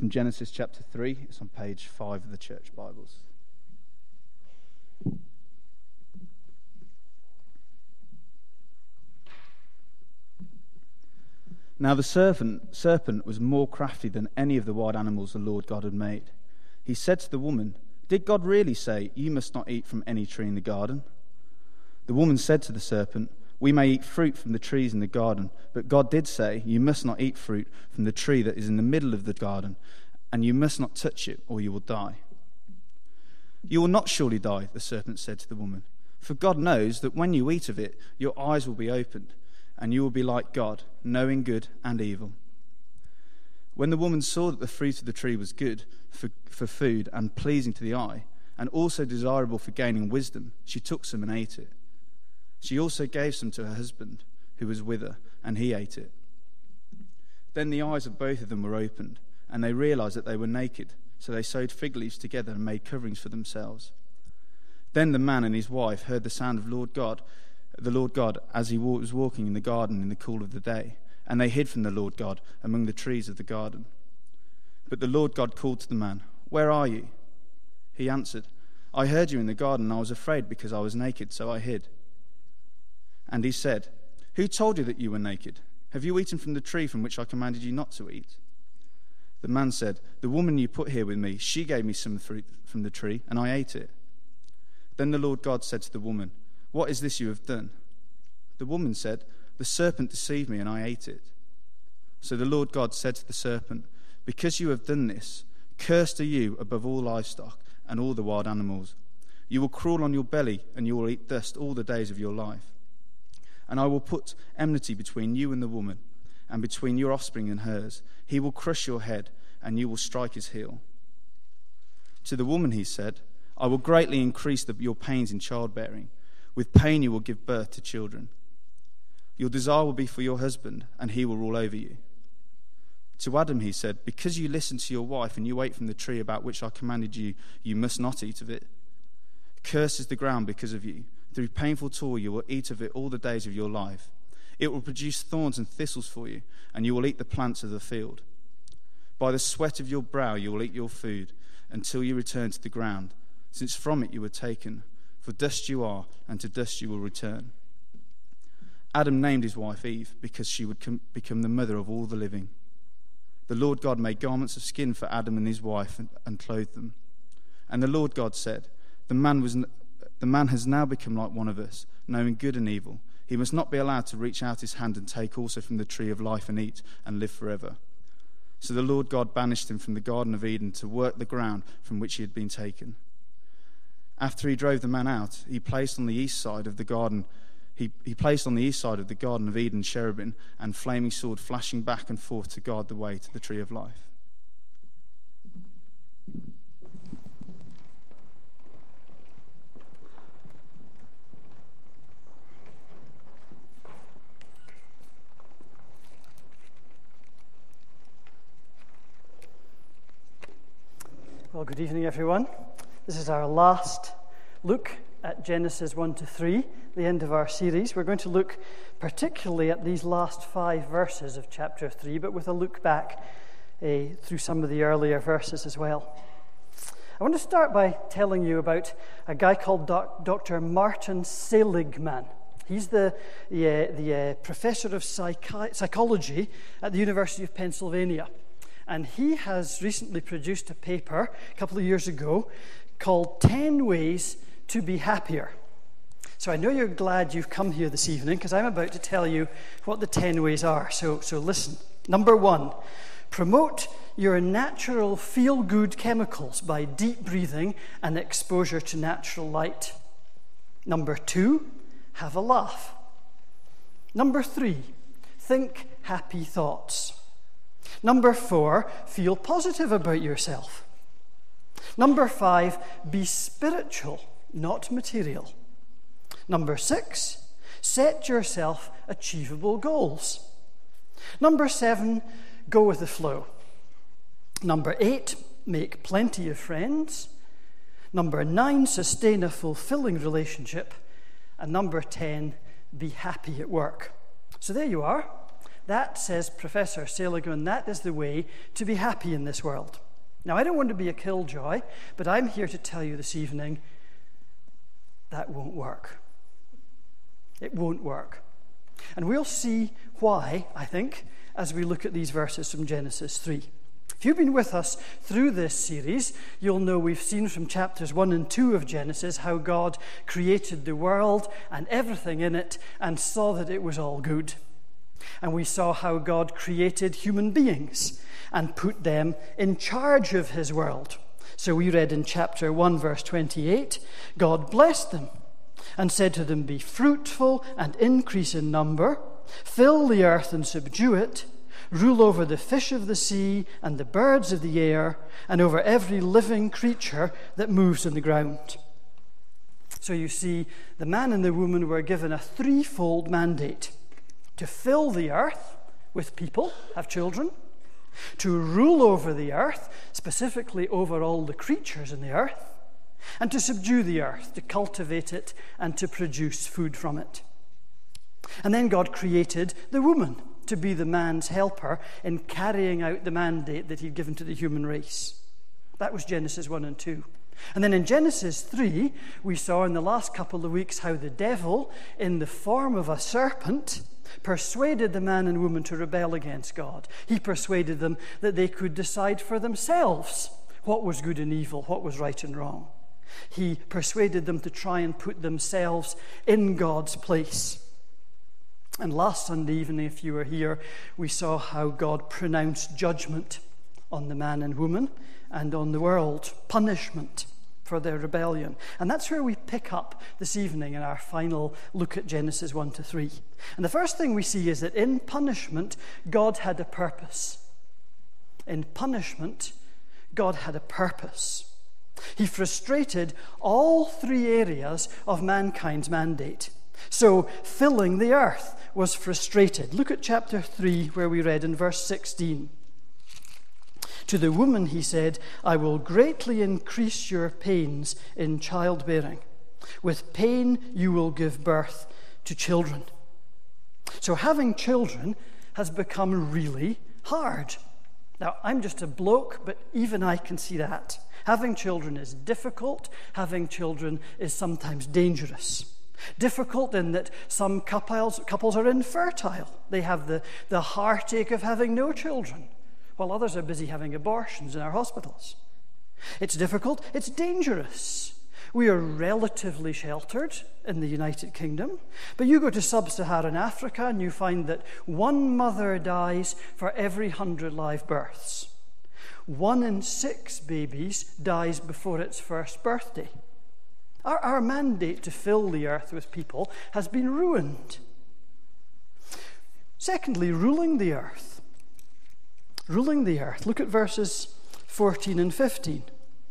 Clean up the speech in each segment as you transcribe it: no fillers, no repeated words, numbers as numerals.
from Genesis chapter 3. It's on page 5 of the Church Bibles. Now the serpent was more crafty than any of the wild animals the Lord God had made. He said to the woman, "Did God really say, 'You must not eat from any tree in the garden'?" The woman said to the serpent, "We may eat fruit from the trees in the garden, but God did say, 'You must not eat fruit from the tree that is in the middle of the garden, and you must not touch it, or you will die.'" "You will not surely die," the serpent said to the woman, "for God knows that when you eat of it, your eyes will be opened, and you will be like God, knowing good and evil." When the woman saw that the fruit of the tree was good for food and pleasing to the eye, and also desirable for gaining wisdom, she took some and ate it. She also gave some to her husband, who was with her, and he ate it. Then the eyes of both of them were opened, and they realized that they were naked, so they sewed fig leaves together and made coverings for themselves. Then the man and his wife heard the sound of the Lord God, as he was walking in the garden in the cool of the day, and they hid from the Lord God among the trees of the garden. But the Lord God called to the man, "Where are you?" He answered, "I heard you in the garden, and I was afraid because I was naked, so I hid." And he said, "Who told you that you were naked? Have you eaten from the tree from which I commanded you not to eat?" The man said, "The woman you put here with me, she gave me some fruit from the tree, and I ate it." Then the Lord God said to the woman, "What is this you have done?" The woman said, "The serpent deceived me, and I ate it." So the Lord God said to the serpent, "Because you have done this, cursed are you above all livestock and all the wild animals. You will crawl on your belly, and you will eat dust all the days of your life. And I will put enmity between you and the woman, and between your offspring and hers. He will crush your head, and you will strike his heel." To the woman he said, "I will greatly increase your pains in childbearing. With pain you will give birth to children. Your desire will be for your husband, and he will rule over you." To Adam he said, "Because you listened to your wife, and you ate from the tree about which I commanded you, you must not eat of it. Cursed is the ground because of you. Through painful toil you will eat of it all the days of your life. It will produce thorns and thistles for you, and you will eat the plants of the field. By the sweat of your brow you will eat your food, until you return to the ground, since from it you were taken. For dust you are, and to dust you will return." Adam named his wife Eve, because she would become the mother of all the living. The Lord God made garments of skin for Adam and his wife, and clothed them. And the Lord God said, The man has now become like one of us, knowing good and evil. He must not be allowed to reach out his hand and take also from the tree of life and eat and live forever." So the Lord God banished him from the Garden of Eden to work the ground from which he had been taken. After he drove the man out, he placed on the east side of the garden of Eden cherubim and flaming sword flashing back and forth to guard the way to the tree of life. Well, good evening, everyone. This is our last look at Genesis 1 to 3, the end of our series. We're going to look particularly at these last 5 verses of chapter 3, but with a look back through some of the earlier verses as well. I want to start by telling you about a guy called Dr. Martin Seligman. He's the professor of psychology at the University of Pennsylvania. And he has recently produced a paper a couple of years ago called 10 Ways to Be Happier. So I know you're glad you've come here this evening, because I'm about to tell you what the 10 ways are. So listen. Number 1, promote your natural feel-good chemicals by deep breathing and exposure to natural light. Number 2, have a laugh. Number 3, think happy thoughts. Number 4, feel positive about yourself. Number 5, be spiritual, not material. Number 6, set yourself achievable goals. Number 7, go with the flow. Number 8, make plenty of friends. Number 9, sustain a fulfilling relationship. And number 10, be happy at work. So there you are. That, says Professor Seligman, that is the way to be happy in this world. Now, I don't want to be a killjoy, but I'm here to tell you this evening that won't work. It won't work. And we'll see why, I think, as we look at these verses from Genesis 3. If you've been with us through this series, you'll know we've seen from chapters 1 and 2 of Genesis how God created the world and everything in it and saw that it was all good. And we saw how God created human beings and put them in charge of his world. So we read in chapter 1, verse 28, God blessed them and said to them, be fruitful and increase in number, fill the earth and subdue it, rule over the fish of the sea and the birds of the air, and over every living creature that moves on the ground. So you see, the man and the woman were given a threefold mandate: to fill the earth with people, have children, to rule over the earth, specifically over all the creatures in the earth, and to subdue the earth, to cultivate it and to produce food from it. And then God created the woman to be the man's helper in carrying out the mandate that he'd given to the human race. That was Genesis 1 and 2. And then in Genesis 3, we saw in the last couple of weeks how the devil, in the form of a serpent, persuaded the man and woman to rebel against God. He persuaded them that they could decide for themselves what was good and evil, what was right and wrong. He persuaded them to try and put themselves in God's place. And last Sunday evening, if you were here, we saw how God pronounced judgment on the man and woman and on the world, punishment for their rebellion. And that's where we pick up this evening in our final look at Genesis 1 to 3. And the first thing we see is that in punishment, God had a purpose. In punishment, God had a purpose. He frustrated all three areas of mankind's mandate. So filling the earth was frustrated. Look at chapter 3 where we read in verse 16. To the woman he said, I will greatly increase your pains in childbearing. With pain you will give birth to children. So having children has become really hard. Now, I'm just a bloke, but even I can see that. Having children is difficult. Having children is sometimes dangerous. Difficult in that some couples are infertile. They have the heartache of having no children, while others are busy having abortions in our hospitals. It's difficult. It's dangerous. We are relatively sheltered in the United Kingdom, but you go to sub-Saharan Africa and you find that one mother dies for every 100 live births. 1 in 6 babies dies before its first birthday. Our mandate to fill the earth with people has been ruined. Secondly, ruling the earth. Ruling the earth. Look at verses 14 and 15.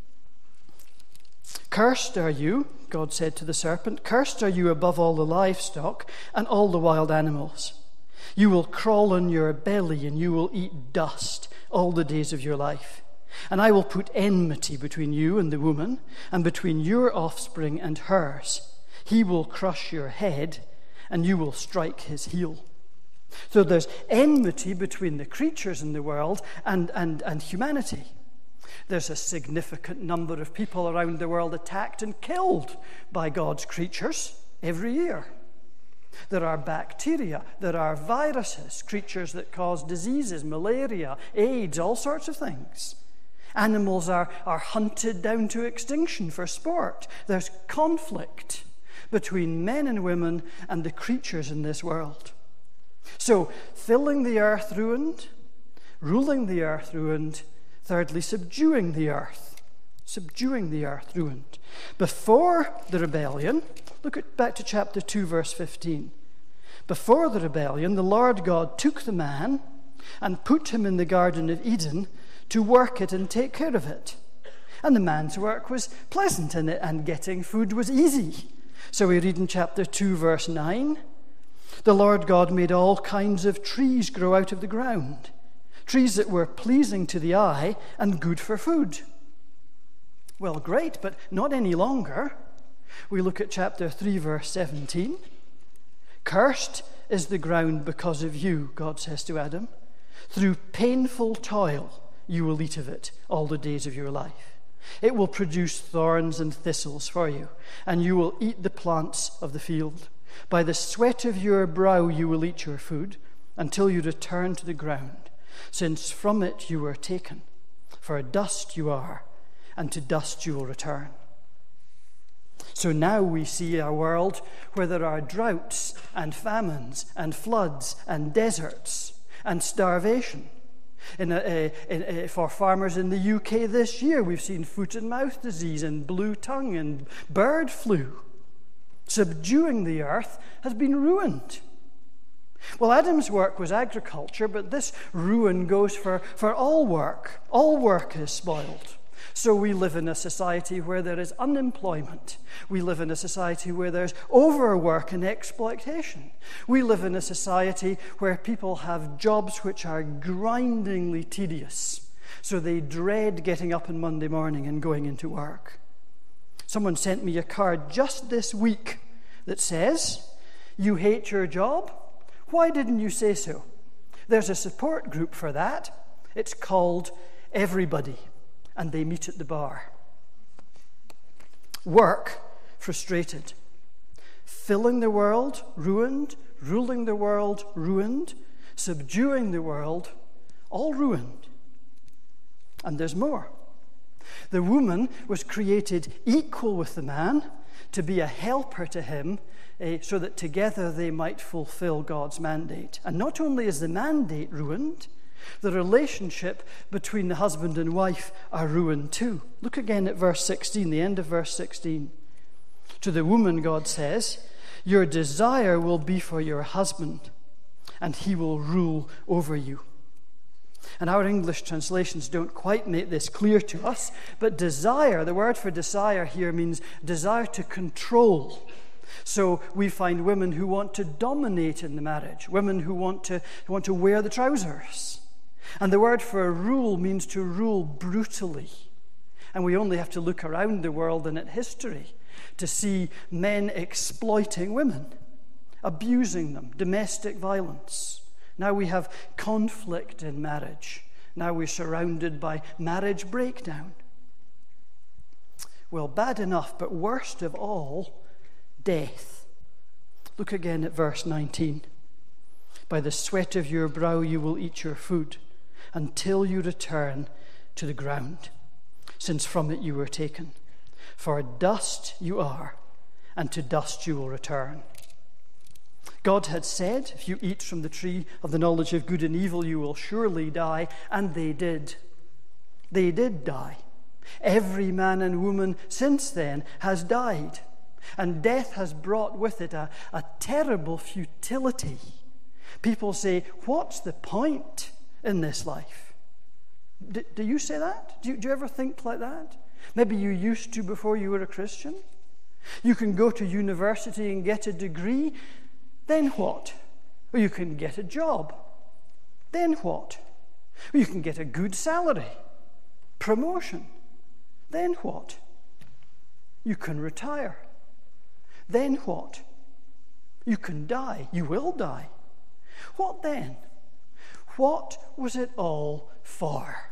Cursed are you, God said to the serpent, cursed are you above all the livestock and all the wild animals. You will crawl on your belly and you will eat dust all the days of your life. And I will put enmity between you and the woman, and between your offspring and hers. He will crush your head, and you will strike his heel. So there's enmity between the creatures in the world and humanity. There's a significant number of people around the world attacked and killed by God's creatures every year. There are bacteria, there are viruses, creatures that cause diseases, malaria, AIDS, all sorts of things. Animals are hunted down to extinction for sport. There's conflict between men and women and the creatures in this world. So, filling the earth ruined, ruling the earth ruined, thirdly, subduing the earth. Subduing the earth ruined. Before the rebellion, back to chapter 2, verse 15. Before the rebellion, the Lord God took the man and put him in the Garden of Eden to work it and take care of it. And the man's work was pleasant in it, and getting food was easy. So we read in chapter 2, verse 9, the Lord God made all kinds of trees grow out of the ground, trees that were pleasing to the eye and good for food. Well, great, but not any longer. We look at chapter 3, verse 17. Cursed is the ground because of you, God says to Adam. Through painful toil, you will eat of it all the days of your life. It will produce thorns and thistles for you, and you will eat the plants of the field. By the sweat of your brow you will eat your food until you return to the ground, since from it you were taken. For dust you are, and to dust you will return. So now we see a world where there are droughts and famines and floods and deserts and starvation. For farmers in the UK this year, we've seen foot and mouth disease and blue tongue and bird flu. Subduing the earth has been ruined. Well, Adam's work was agriculture, but this ruin goes for all work. All work is spoiled. So we live in a society where there is unemployment. We live in a society where there's overwork and exploitation. We live in a society where people have jobs which are grindingly tedious. So they dread getting up on Monday morning and going into work. Someone sent me a card just this week that says, "You hate your job? Why didn't you say so?" There's a support group for that. It's called Everybody, and they meet at the bar. Work, frustrated. Filling the world, ruined. Ruling the world, ruined. Subduing the world, all ruined. And there's more. The woman was created equal with the man to be a helper to him, so that together they might fulfill God's mandate. And not only is the mandate ruined, the relationship between the husband and wife are ruined too. Look again at verse 16, the end of verse 16. To the woman, God says, "Your desire will be for your husband, and he will rule over you." And our English translations don't quite make this clear to us, but desire, the word for desire here means desire to control. So we find women who want to dominate in the marriage, women who want to wear the trousers. And the word for rule means to rule brutally. And we only have to look around the world and at history to see men exploiting women, abusing them, domestic violence. Now we have conflict in marriage. Now we're surrounded by marriage breakdown. Well, bad enough, but worst of all, death. Look again at verse 19. By the sweat of your brow you will eat your food until you return to the ground, since from it you were taken. For dust you are, and to dust you will return. God had said, if you eat from the tree of the knowledge of good and evil, you will surely die. And they did. They did die. Every man and woman since then has died. And death has brought with it a terrible futility. People say, what's the point in this life? Do you say that? Do you ever think like that? Maybe you used to before you were a Christian. You can go to university and get a degree. Then what? Or you can get a job. Then what? Or you can get a good salary, promotion. Then what? You can retire. Then what? You can die. You will die. What then? What was it all for?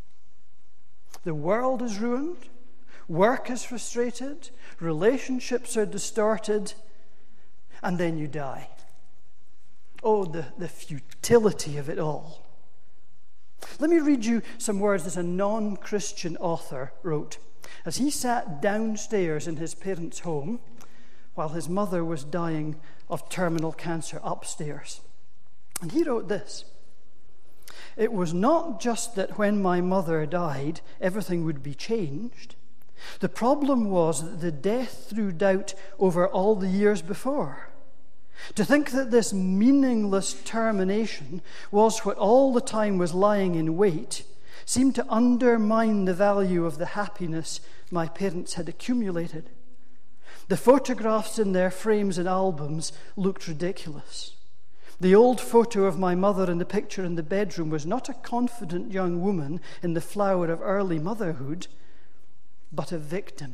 The world is ruined. Work is frustrated. Relationships are distorted. And then you die. Oh, the futility of it all. Let me read you some words that a non-Christian author wrote as he sat downstairs in his parents' home while his mother was dying of terminal cancer upstairs. And he wrote this: "It was not just that when my mother died, everything would be changed. The problem was that the death threw doubt over all the years before. To think that this meaningless termination was what all the time was lying in wait seemed to undermine the value of the happiness my parents had accumulated. The photographs in their frames and albums looked ridiculous. The old photo of my mother in the picture in the bedroom was not a confident young woman in the flower of early motherhood, but a victim,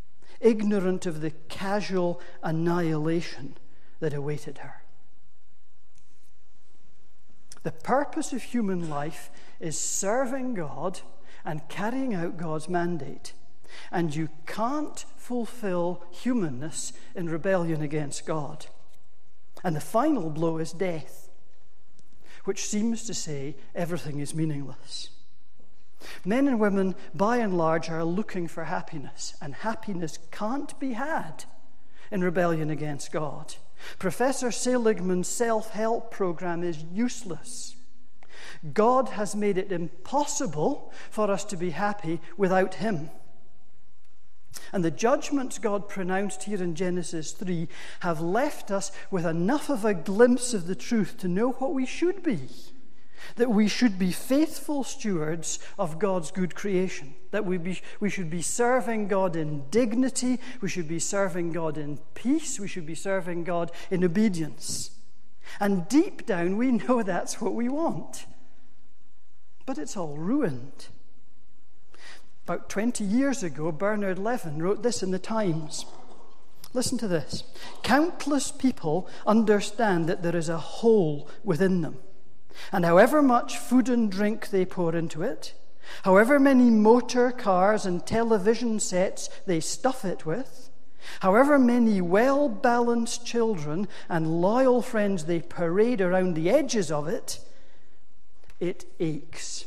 ignorant of the casual annihilation that awaited her." The purpose of human life is serving God and carrying out God's mandate. And you can't fulfill humanness in rebellion against God. And the final blow is death, which seems to say everything is meaningless. Men and women, by and large, are looking for happiness, and happiness can't be had in rebellion against God. Professor Seligman's self-help program is useless. God has made it impossible for us to be happy without him. And the judgments God pronounced here in Genesis 3 have left us with enough of a glimpse of the truth to know what we should be. That we should be faithful stewards of God's good creation. That we should be serving God in dignity. We should be serving God in peace. We should be serving God in obedience. And deep down, we know that's what we want. But it's all ruined. About 20 years ago, Bernard Levin wrote this in the Times. Listen to this. Countless people understand that there is a hole within them. And however much food and drink they pour into it, however many motor cars and television sets they stuff it with, however many well-balanced children and loyal friends they parade around the edges of it, it aches.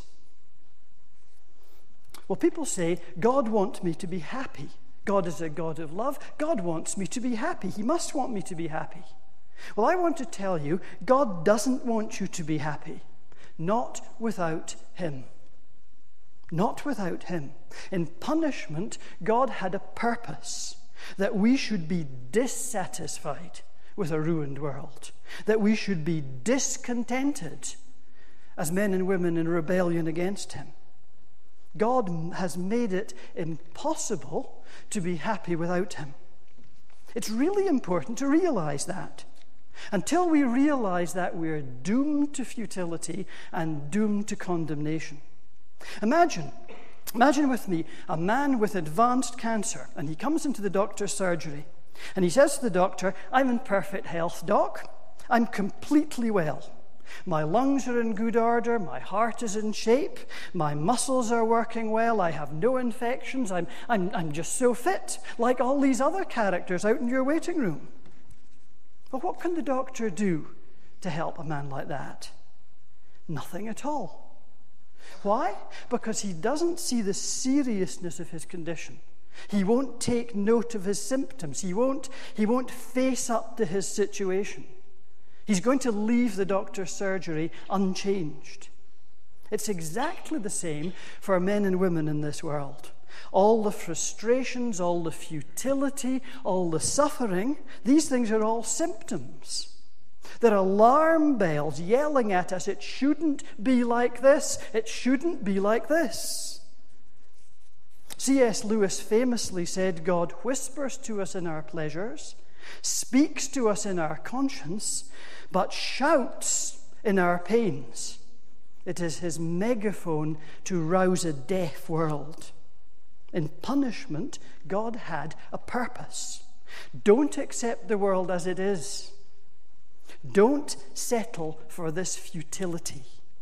Well, people say, God wants me to be happy. God is a God of love. God wants me to be happy. He must want me to be happy. Well, I want to tell you, God doesn't want you to be happy. Not without him. Not without him. In punishment, God had a purpose, that we should be dissatisfied with a ruined world, that we should be discontented as men and women in rebellion against him. God has made it impossible to be happy without him. It's really important to realize that. Until we realize that, we're doomed to futility and doomed to condemnation. Imagine with me a man with advanced cancer, and he comes into the doctor's surgery, and he says to the doctor, "I'm in perfect health, doc. I'm completely well. My lungs are in good order, my heart is in shape, my muscles are working well, I have no infections, I'm just so fit, like all these other characters out in your waiting room." But what can the doctor do to help a man like that? Nothing at all. Why? Because he doesn't see the seriousness of his condition. He won't take note of his symptoms. He won't face up to his situation. He's going to leave the doctor's surgery unchanged. It's exactly the same for men and women in this world. All the frustrations, all the futility, all the suffering, these things are all symptoms. They're alarm bells yelling at us, it shouldn't be like this, it shouldn't be like this. C.S. Lewis famously said, God whispers to us in our pleasures, speaks to us in our conscience, but shouts in our pains. It is his megaphone to rouse a deaf world. In punishment, God had a purpose. Don't accept the world as it is. Don't settle for this futility.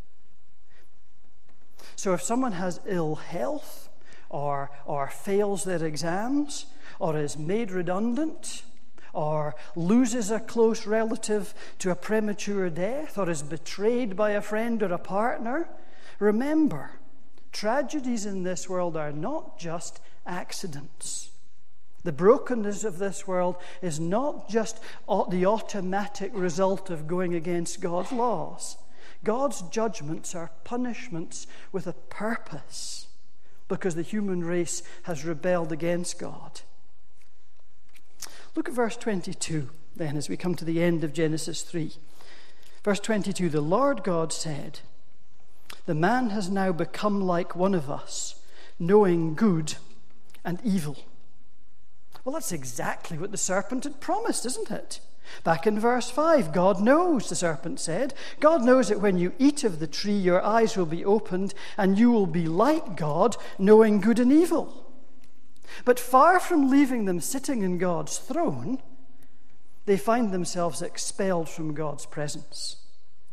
So if someone has ill health, or fails their exams, or is made redundant, or loses a close relative to a premature death, or is betrayed by a friend or a partner, remember, tragedies in this world are not just accidents. The brokenness of this world is not just the automatic result of going against God's laws. God's judgments are punishments with a purpose, because the human race has rebelled against God. Look at verse 22 then, as we come to the end of Genesis 3. Verse 22, the Lord God said, "The man has now become like one of us, knowing good and evil." Well, that's exactly what the serpent had promised, isn't it? Back in verse 5, God knows, the serpent said. God knows that when you eat of the tree, your eyes will be opened, and you will be like God, knowing good and evil. But far from leaving them sitting in God's throne, they find themselves expelled from God's presence.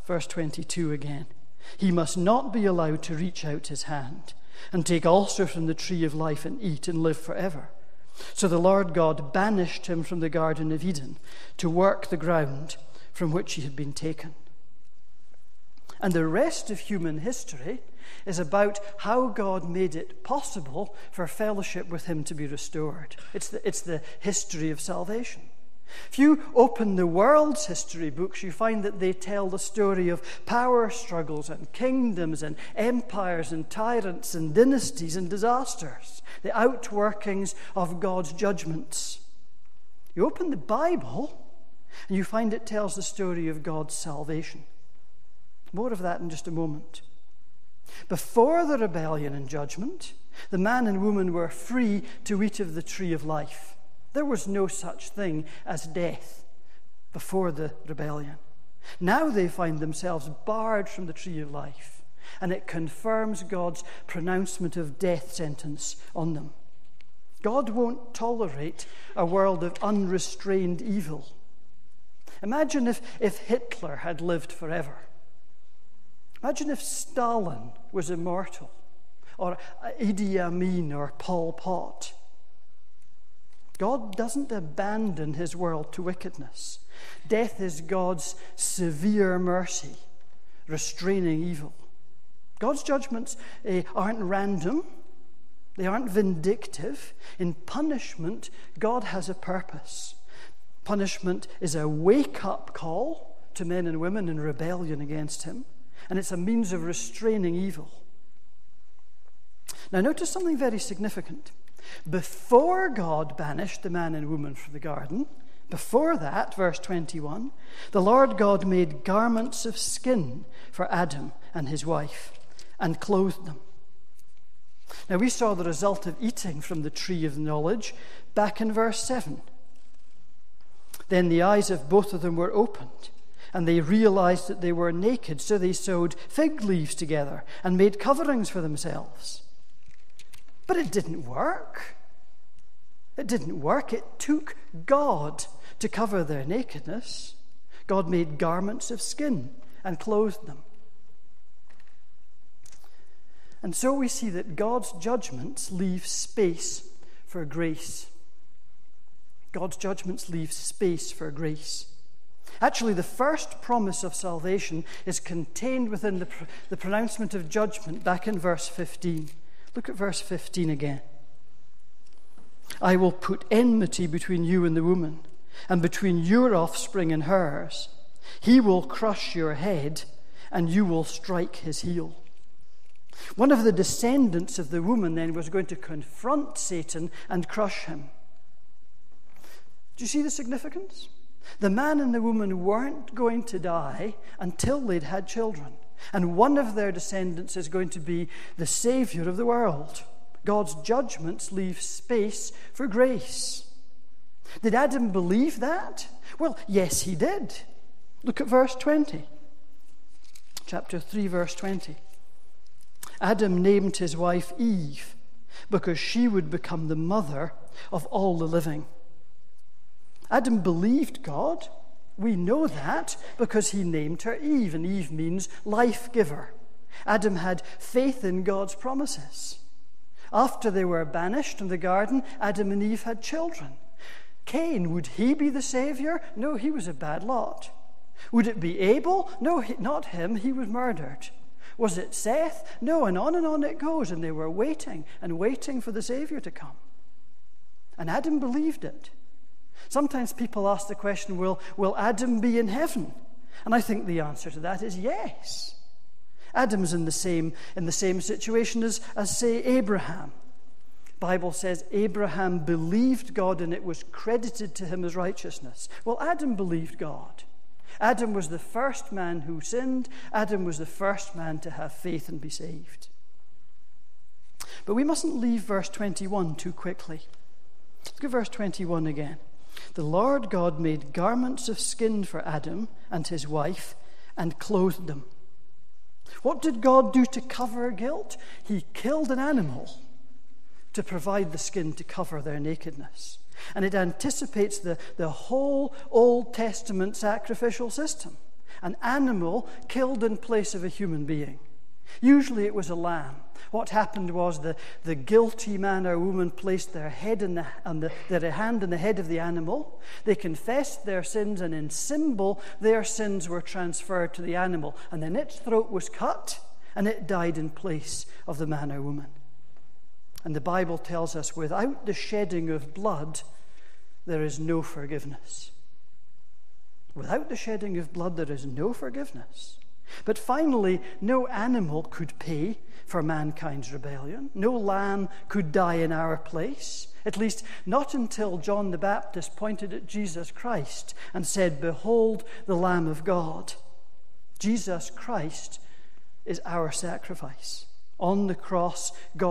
Verse 22 again. He must not be allowed to reach out his hand and take also from the tree of life and eat and live forever. So the Lord God banished him from the Garden of Eden to work the ground from which he had been taken. And the rest of human history is about how God made it possible for fellowship with him to be restored. It's the history of salvation. If you open the world's history books, you find that they tell the story of power struggles and kingdoms and empires and tyrants and dynasties and disasters, the outworkings of God's judgments. You open the Bible and you find it tells the story of God's salvation. More of that in just a moment. Before the rebellion and judgment, the man and woman were free to eat of the tree of life. There was no such thing as death before the rebellion. Now they find themselves barred from the tree of life, and it confirms God's pronouncement of death sentence on them. God won't tolerate a world of unrestrained evil. Imagine if Hitler had lived forever. Imagine if Stalin was immortal, or Idi Amin or Pol Pot. God doesn't abandon his world to wickedness. Death is God's severe mercy, restraining evil. God's judgments aren't random. They aren't vindictive. In punishment, God has a purpose. Punishment is a wake-up call to men and women in rebellion against him, and it's a means of restraining evil. Now notice something very significant. Before God banished the man and woman from the garden, before that, verse 21, the Lord God made garments of skin for Adam and his wife and clothed them. Now we saw the result of eating from the tree of knowledge back in verse 7. Then the eyes of both of them were opened, and they realized that they were naked, so they sewed fig leaves together and made coverings for themselves. But it didn't work. It didn't work. It took God to cover their nakedness. God made garments of skin and clothed them. And so we see that God's judgments leave space for grace. God's judgments leave space for grace. Actually, the first promise of salvation is contained within the pronouncement of judgment back in verse 15. Look at verse 15 again. I will put enmity between you and the woman, and between your offspring and hers. He will crush your head, and you will strike his heel. One of the descendants of the woman then was going to confront Satan and crush him. Do you see the significance? The man and the woman weren't going to die until they'd had children. And one of their descendants is going to be the Savior of the world. God's judgments leave space for grace. Did Adam believe that? Well, yes, he did. Look at verse 20. Chapter 3, verse 20. Adam named his wife Eve because she would become the mother of all the living. Adam believed God. We know that because he named her Eve, and Eve means life giver. Adam had faith in God's promises. After they were banished from the garden, Adam and Eve had children. Cain, would he be the Savior? No, he was a bad lot. Would it be Abel? No, not him. He was murdered. Was it Seth? No, and on it goes. And they were waiting and waiting for the Savior to come. And Adam believed it. Sometimes people ask the question, will Adam be in heaven? And I think the answer to that is yes. Adam's in the same situation as say, Abraham. The Bible says Abraham believed God and it was credited to him as righteousness. Well, Adam believed God. Adam was the first man who sinned. Adam was the first man to have faith and be saved. But we mustn't leave verse 21 too quickly. Look at verse 21 again. The Lord God made garments of skin for Adam and his wife and clothed them. What did God do to cover guilt? He killed an animal to provide the skin to cover their nakedness. And it anticipates the whole Old Testament sacrificial system. An animal killed in place of a human being. Usually it was a lamb. What happened was the guilty man or woman placed their hand in the head of the animal. They confessed their sins, and in symbol, their sins were transferred to the animal. And then its throat was cut, and it died in place of the man or woman. And the Bible tells us, without the shedding of blood, there is no forgiveness. Without the shedding of blood, there is no forgiveness. But finally, no animal could pay for mankind's rebellion. No lamb could die in our place. At least not until John the Baptist pointed at Jesus Christ and said, "Behold the Lamb of God." Jesus Christ is our sacrifice. On the cross,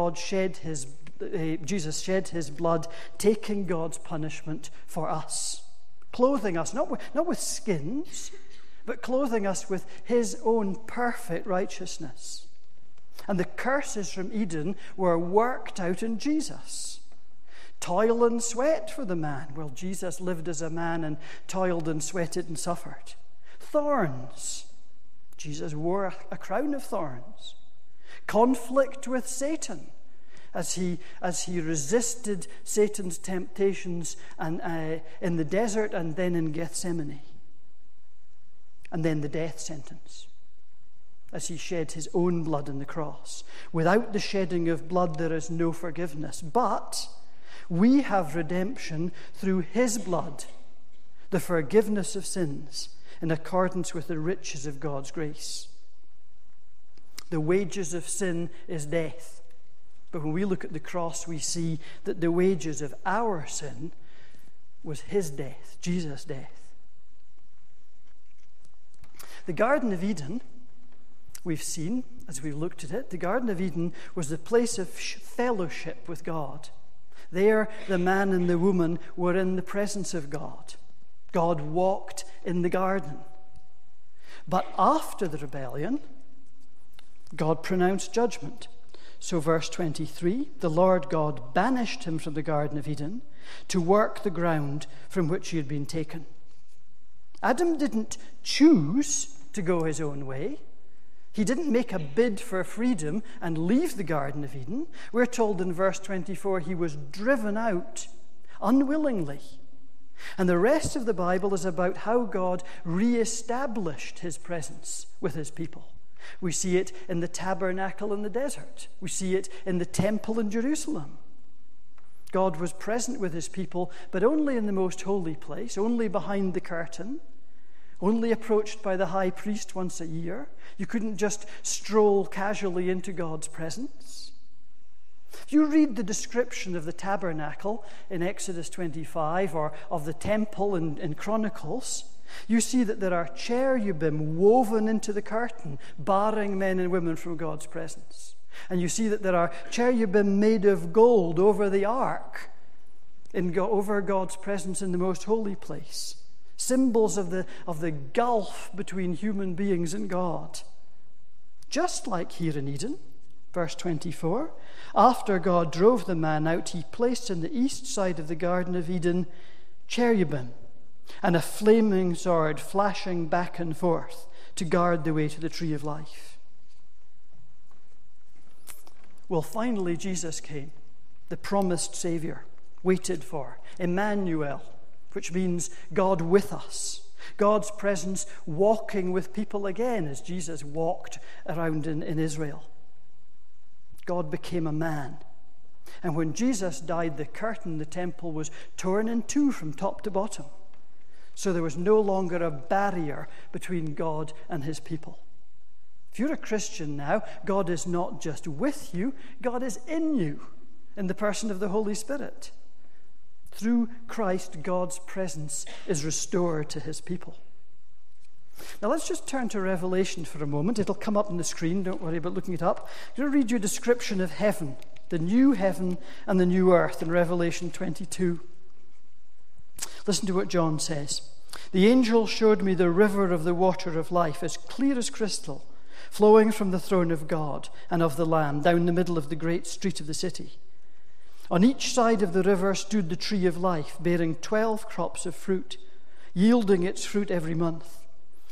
Jesus shed his blood, taking God's punishment for us, clothing us not with skins, but clothing us with his own perfect righteousness. And the curses from Eden were worked out in Jesus. Toil and sweat for the man. Well, Jesus lived as a man and toiled and sweated and suffered. Thorns. Jesus wore a crown of thorns. Conflict with Satan as he resisted Satan's temptations in the desert and then in Gethsemane. And then the death sentence as he shed his own blood on the cross. Without the shedding of blood, there is no forgiveness. But we have redemption through his blood, the forgiveness of sins, in accordance with the riches of God's grace. The wages of sin is death. But when we look at the cross, we see that the wages of our sin was his death, Jesus' death. The Garden of Eden, we've seen as we've looked at it, the Garden of Eden was the place of fellowship with God. There, the man and the woman were in the presence of God. God walked in the garden. But after the rebellion, God pronounced judgment. So verse 23, the Lord God banished him from the Garden of Eden to work the ground from which he had been taken. Adam didn't choose to go his own way. He didn't make a bid for freedom and leave the Garden of Eden. We're told in verse 24 he was driven out unwillingly. And the rest of the Bible is about how God re-established his presence with his people. We see it in the tabernacle in the desert. We see it in the temple in Jerusalem. God was present with his people, but only in the most holy place, only behind the curtain, only approached by the high priest once a year. You couldn't just stroll casually into God's presence. If you read the description of the tabernacle in Exodus 25 or of the temple in Chronicles, you see that there are cherubim woven into the curtain, barring men and women from God's presence. And you see that there are cherubim made of gold over the ark, over God's presence in the most holy place. Symbols of the gulf between human beings and God. Just like here in Eden, verse 24, after God drove the man out, he placed on the east side of the Garden of Eden cherubim and a flaming sword flashing back and forth to guard the way to the tree of life. Well, finally Jesus came, the promised Savior, waited for, Emmanuel, which means God with us. God's presence walking with people again as Jesus walked around in Israel. God became a man. And when Jesus died, the curtain, the temple, was torn in two from top to bottom. So there was no longer a barrier between God and his people. If you're a Christian now, God is not just with you, God is in you, in the person of the Holy Spirit. Through Christ, God's presence is restored to his people. Now let's just turn to Revelation for a moment. It'll come up on the screen, don't worry about looking it up. I'm going to read you a description of heaven, the new heaven and the new earth in Revelation 22. Listen to what John says. The angel showed me the river of the water of life, as clear as crystal, flowing from the throne of God and of the Lamb down the middle of the great street of the city. On each side of the river stood the tree of life, bearing 12 crops of fruit, yielding its fruit every month.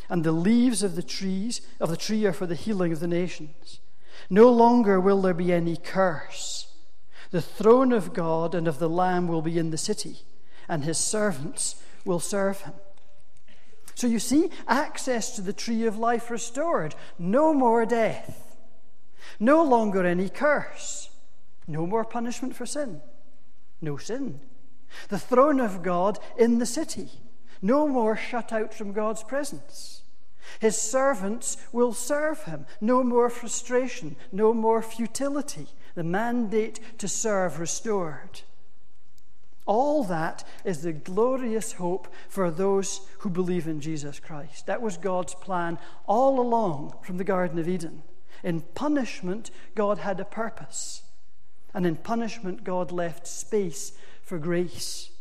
and the leaves of the tree are for the healing of the nations. No longer will there be any curse. The throne of God and of the Lamb will be in the city, and his servants will serve him. So you see, access to the tree of life restored. No more death. No longer any curse. No more punishment for sin. No sin. The throne of God in the city. No more shut out from God's presence. His servants will serve him. No more frustration. No more futility. The mandate to serve restored. All that is the glorious hope for those who believe in Jesus Christ. That was God's plan all along from the Garden of Eden. In punishment, God had a purpose. And in punishment, God left space for grace.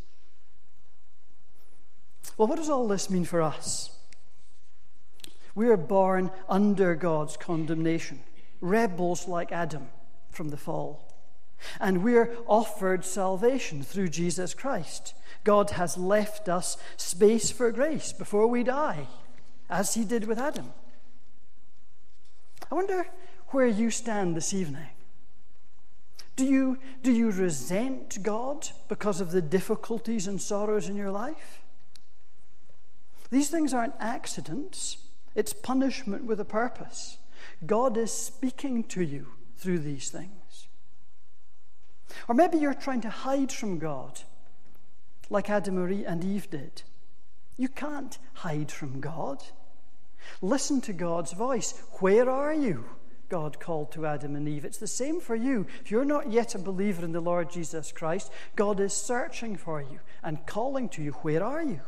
Well, what does all this mean for us? We are born under God's condemnation, rebels like Adam from the fall. And we're offered salvation through Jesus Christ. God has left us space for grace before we die, as he did with Adam. I wonder where you stand this evening. Do you resent God because of the difficulties and sorrows in your life? These things aren't accidents. It's punishment with a purpose. God is speaking to you through these things. Or maybe you're trying to hide from God, like Adam and Eve did. You can't hide from God. Listen to God's voice. Where are you? God called to Adam and Eve. It's the same for you. If you're not yet a believer in the Lord Jesus Christ, God is searching for you and calling to you. Where are you?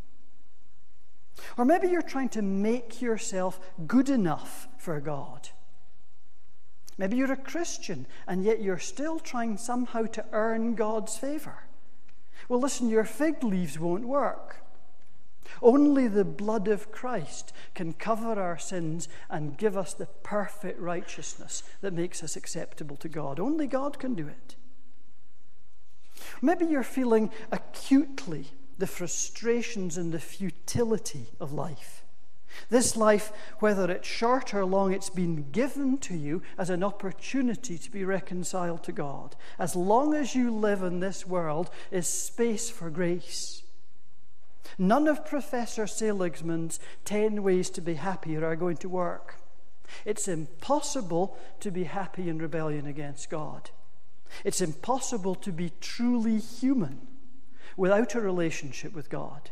Or maybe you're trying to make yourself good enough for God. Maybe you're a Christian, and yet you're still trying somehow to earn God's favor. Well, listen, your fig leaves won't work. Only the blood of Christ can cover our sins and give us the perfect righteousness that makes us acceptable to God. Only God can do it. Maybe you're feeling acutely the frustrations and the futility of life. This life, whether it's short or long, it's been given to you as an opportunity to be reconciled to God. As long as you live in this world is space for grace. None of Professor Seligman's 10 ways to be happier are going to work. It's impossible to be happy in rebellion against God. It's impossible to be truly human without a relationship with God.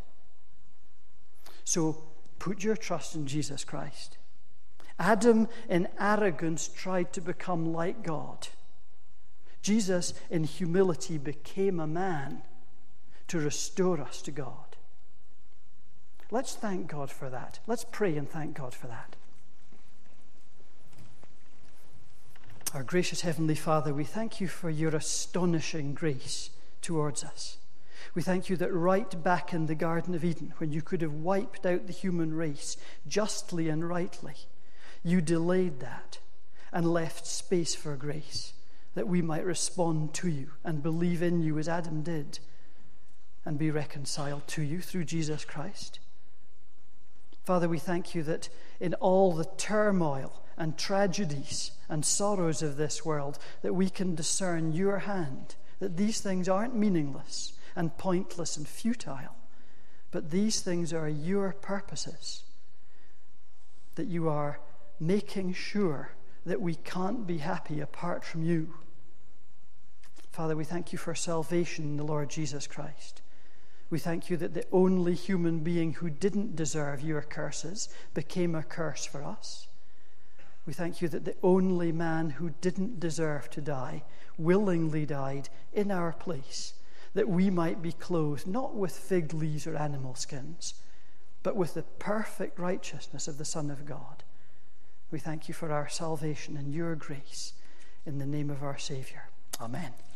So put your trust in Jesus Christ. Adam, in arrogance, tried to become like God. Jesus, in humility, became a man to restore us to God. Let's thank God for that. Let's pray and thank God for that. Our gracious Heavenly Father, we thank you for your astonishing grace towards us. We thank you that right back in the Garden of Eden, when you could have wiped out the human race justly and rightly, you delayed that and left space for grace, that we might respond to you and believe in you as Adam did and be reconciled to you through Jesus Christ. Father, we thank you that in all the turmoil and tragedies and sorrows of this world, that we can discern your hand, that these things aren't meaningless and pointless and futile, but these things are your purposes, that you are making sure that we can't be happy apart from you. Father, we thank you for salvation in the Lord Jesus Christ. We thank you that the only human being who didn't deserve your curses became a curse for us. We thank you that the only man who didn't deserve to die willingly died in our place, that we might be clothed not with fig leaves or animal skins, but with the perfect righteousness of the Son of God. We thank you for our salvation and your grace in the name of our Savior. Amen.